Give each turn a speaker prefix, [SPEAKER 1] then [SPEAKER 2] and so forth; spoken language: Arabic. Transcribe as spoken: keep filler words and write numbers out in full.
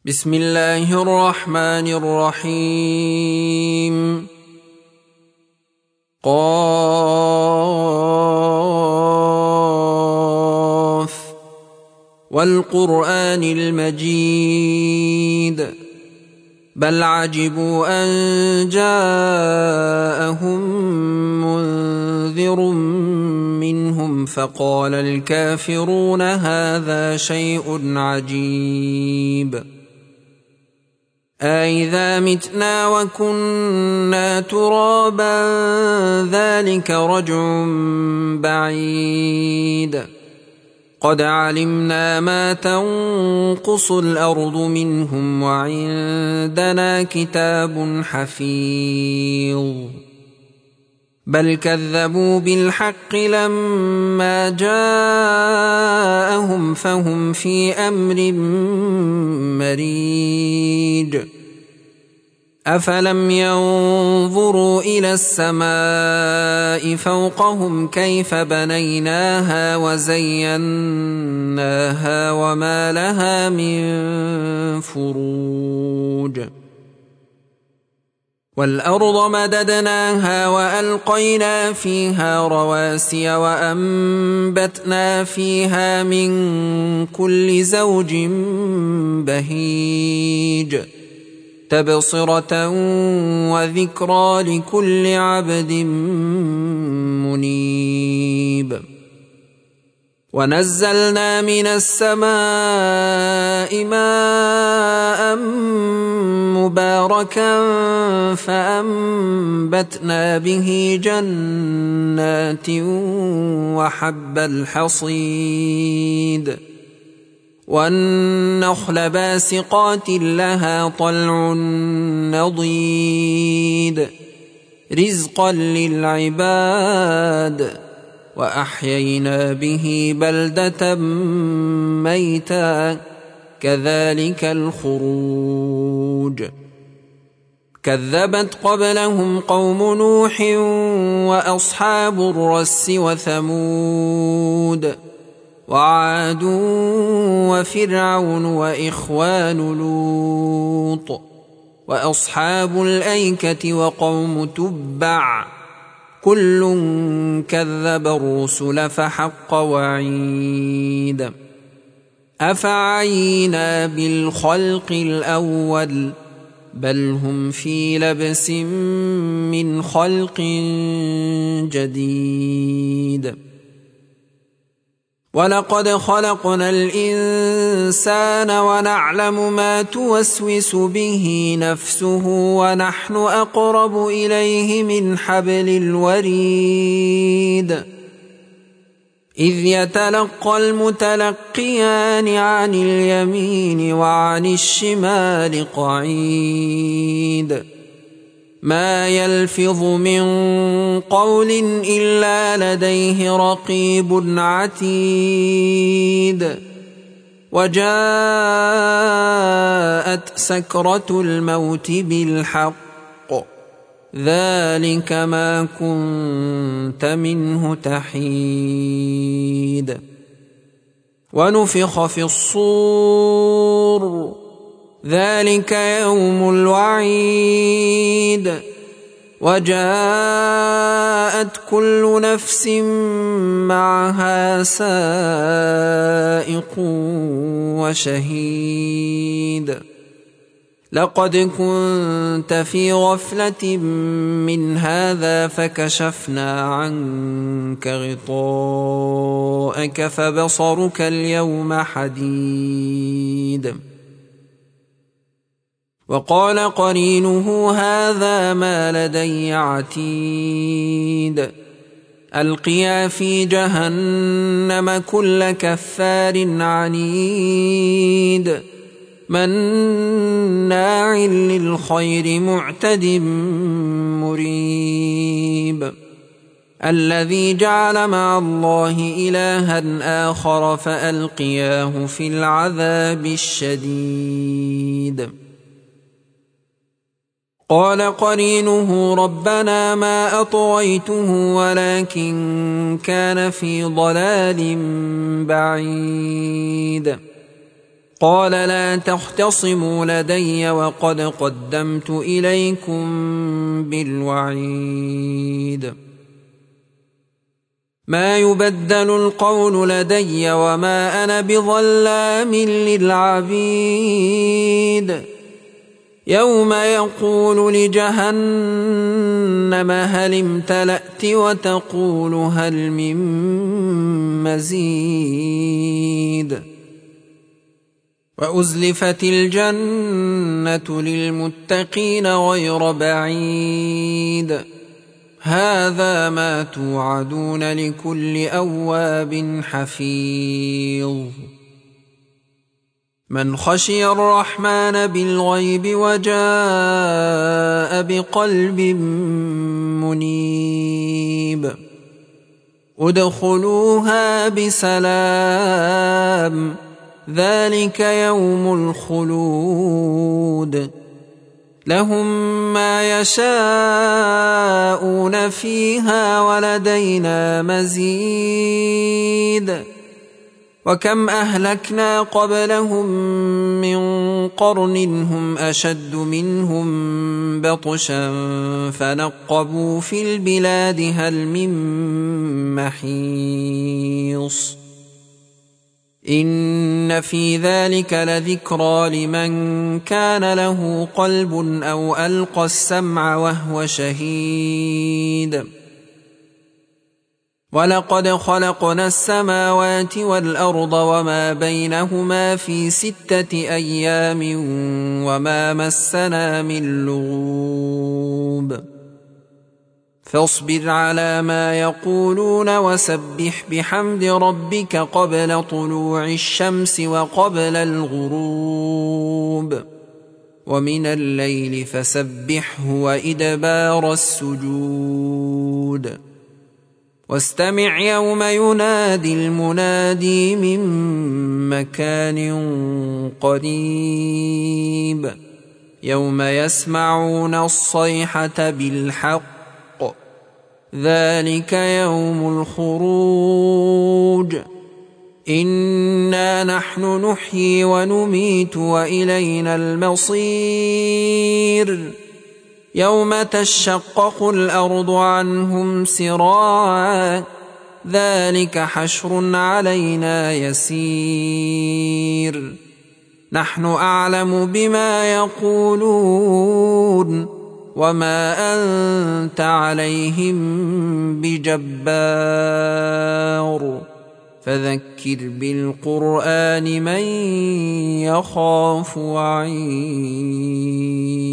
[SPEAKER 1] بسم الله الرحمن الرحيم. قاف والقرآن المجيد بل عجبوا أن جاءهم منذر منهم فقال الكافرون هذا شيء عجيب أإذا متنا وكنا ترابا ذلك رجع بعيد قد علمنا ما تنقص الأرض منهم وعندنا كتاب حفيظ بل كذبوا بالحق لما جاءهم فهم في أمر مريج أفلم ينظروا إلى السماء فوقهم كيف بنيناها وزيناها وما لها من فروج والأرض مددناها وألقينا فيها رواسي وأنبتنا فيها من كل زوج بهيج تبصرة وذكرى لكل عبد منيب ونزلنا من السماء ماء مباركا فأنبتنا به جنات وحب الحصيد والنخل باسقات لها طلع نضيد رزقا للعباد وأحيينا به بلدة ميتا كذلك الخروج كذبت قبلهم قوم نوح وأصحاب الرس وثمود وعاد وفرعون وإخوان لوط وأصحاب الأيكة وقوم تبع كل كذب الرسل فحق وعيد أفعينا بالخلق الأول بل هم في لبس من خلق جديد ولقد خلقنا الإنسان ونعلم ما توسوس به نفسه ونحن أقرب إليه من حبل الوريد إذ يتلقى المتلقيان عن اليمين وعن الشمال قعيد ما يلفظ من قول إلا لديه رقيب عتيد وجاءت سكرة الموت بالحق ذلك ما كنت منه تحيد ونفخ في الصور ذلك يوم الوعيد وجاءت كل نفس معها سائق وشهيد لقد كنت في غفلة من هذا فكشفنا عنك غطاءك فبصرك اليوم حديد وقال قرينه هذا ما لدي عتيد ألقيا في جهنم كل كفار عنيد مناع للخير معتد مريب الذي جعل مع الله إلها آخر فألقياه في العذاب الشديد قال قرينه ربنا ما أطغيته ولكن كان في ضلال بعيد قال لا تختصموا لدي وقد قدمت إليكم بالوعيد ما يبدل القول لدي وما أنا بظلام للعبيد يوم يقول لجهنم هل امتلأت وتقول هل من مزيد وأزلفت الجنة للمتقين غير بعيد هذا ما توعدون لكل أواب حفيظ من خشي الرحمن بالغيب وجاء بقلب منيب ادخلوها بسلام ذلك يوم الخلود لهم ما يشاءون فيها ولدينا مزيد وكم أهلكنا قبلهم من قرن هم أشد منهم بطشا فنقبوا في البلاد هل من محيص إن في ذلك لذكرى لمن كان له قلب أو ألقى السمع وهو شهيد ولقد خلقنا السماوات والأرض وما بينهما في ستة أيام وما مسنا من لغوب فاصبر على ما يقولون وسبح بحمد ربك قبل طلوع الشمس وقبل الغروب ومن الليل فسبحه وإدبار السجود واستمع يوم ينادي المنادي من مكان قريب يوم يسمعون الصيحة بالحق ذلك يوم الخروج إنا نحن نحيي ونميت وإلينا المصير يوم تشقق الأرض عنهم سراعا ذلك حشر علينا يسير نحن أعلم بما يقولون وما أنت عليهم بجبار فذكر بالقرآن من يخاف وعيد